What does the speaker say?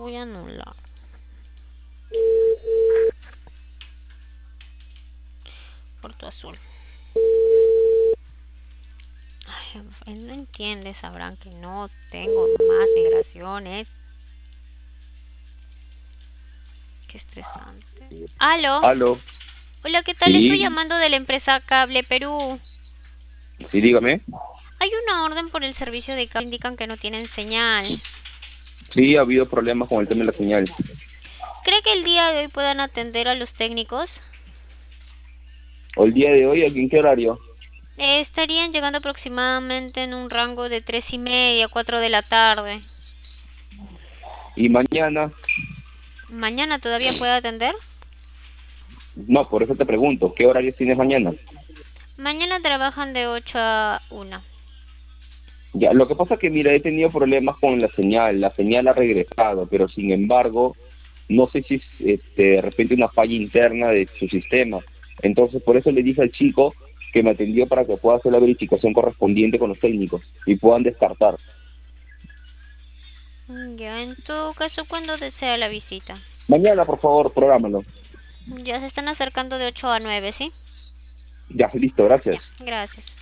voy a anular. Puerto Azul. Ay, él no entiende, sabrán que no tengo más migraciones. Qué estresante. ¿Aló? Aló, Hola, ¿qué tal? Estoy sí, llamando de la empresa Cable Perú. sí, dígame. Hay una orden por el servicio de cable. Indican que no tienen señal. Sí, ha habido problemas con el tema de la señal. ¿Cree que el día de hoy puedan atender a los técnicos? O el día de hoy, ¿aquí en qué horario? Estarían llegando aproximadamente en un rango de 3:30, 4 de la tarde. Y mañana, ¿Mañana todavía puede atender? no, por eso te pregunto, ¿qué horarios tienes mañana? Mañana trabajan de 8 a 1. Ya, lo que pasa es que, mira, he tenido problemas con la señal ha regresado, pero sin embargo, no sé si es de repente una falla interna de su sistema. Entonces, por eso le dije al chico que me atendió para que pueda hacer la verificación correspondiente con los técnicos y puedan descartar. Ya, en todo caso, ¿cuándo desea la visita? Mañana, por favor, prográmalo. Ya se están acercando de 8 a 9, ¿sí? Ya, listo, Ya, gracias. gracias.